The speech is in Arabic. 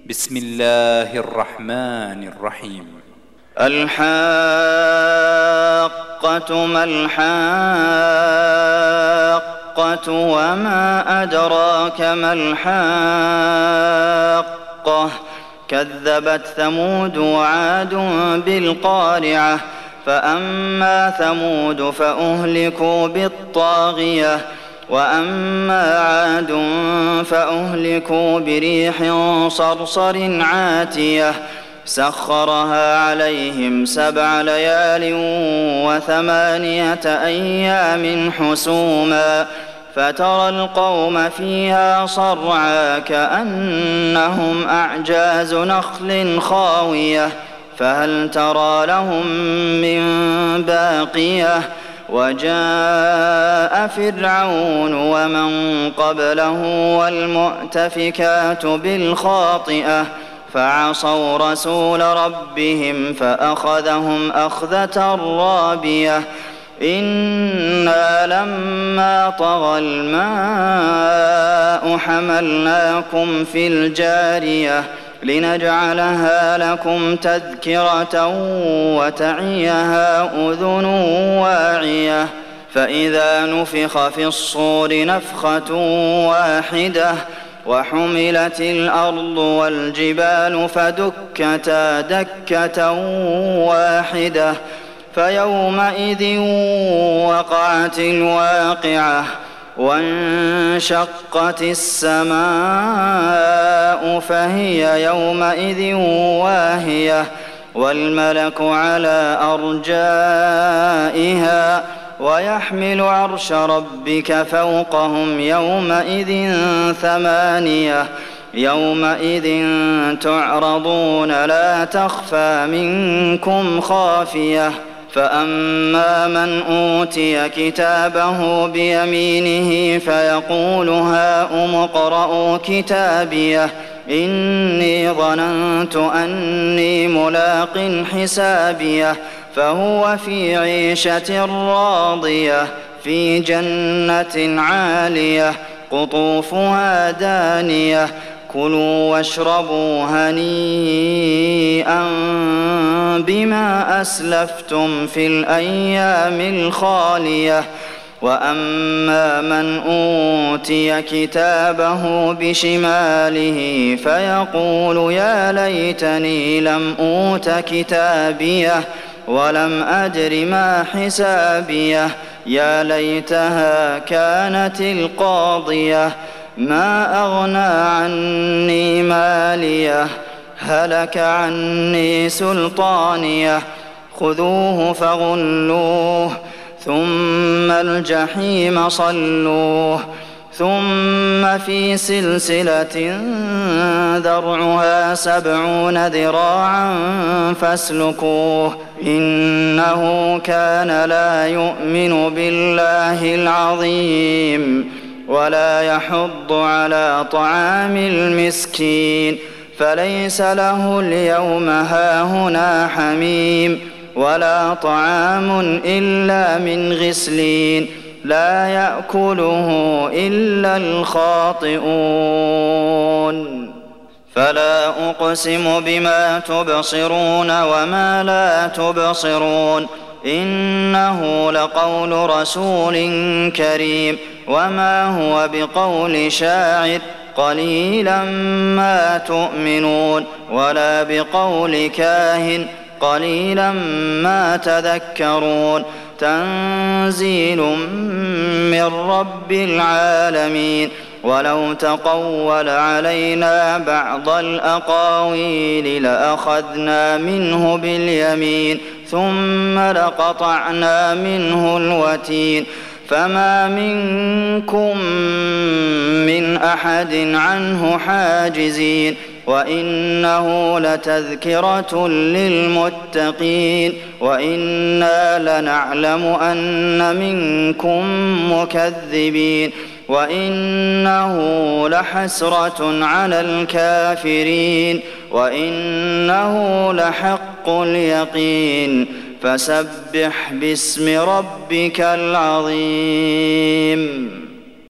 بسم الله الرحمن الرحيم. الحاقة ما الحاقة وما أدراك ما الحاقة كذبت ثمود وعاد بالقارعة فأما ثمود فأهلكوا بالطاغية وأما عاد فأهلكوا بريح صرصر عاتية سخرها عليهم 7 ليال و8 أيام حسوما فترى القوم فيها صرعى كأنهم أعجاز نخل خاوية فهل ترى لهم من باقية وجاء فرعون ومن قبله والمؤتفكات بالخاطئة فعصوا رسول ربهم فأخذهم أخذة رابية إنا لما طغى الماء حملناكم في الجارية لنجعلها لكم تذكرة وتعيها أذن واعية فإذا نفخ في الصور نفخة واحدة وحملت الأرض والجبال فدكتا دكة واحدة فيومئذ وقعت الواقعة وانشقت السماء فهي يومئذ واهية والملك على أرجائها ويحمل عرش ربك فوقهم يومئذ 8 يومئذ تعرضون لا تخفى منكم خافية فأما من أوتي كتابه بيمينه فيقول هاؤم اقرءوا كتابيه إني ظننت أني ملاق حسابيه فهو في عيشة راضية في جنة عالية قطوفها دانية كلوا واشربوا هنيئا بما أسلفتم في الأيام الخالية وأما من أوتي كتابه بشماله فيقول يا ليتني لم أوت كتابيه ولم أدر ما حسابيه يا ليتها كانت القاضية ما أغنى عني ماليه هلك عني سلطانيه خذوه فغلوه ثم الجحيم صلوه ثم في سلسلة ذرعها 70 ذراعا فاسلكوه إنه كان لا يؤمن بالله العظيم ولا يحض على طعام المسكين فليس له اليوم هاهنا حميم ولا طعام إلا من غسلين لا يأكله إلا الخاطئون فلا أقسم بما تبصرون وما لا تبصرون إنه لقول رسول كريم وما هو بقول شاعر قليلا ما تؤمنون ولا بقول كاهن قليلا ما تذكرون تنزيل من رب العالمين ولو تقول علينا بعض الأقاويل لأخذنا منه باليمين ثم لقطعنا منه الوتين فما منكم من أحد عنه حاجزين وإنه لتذكرة للمتقين وإنا لنعلم أن منكم مكذبين وإنه لحسرة على الكافرين وإنه لحق اليقين فسبح باسم ربك العظيم.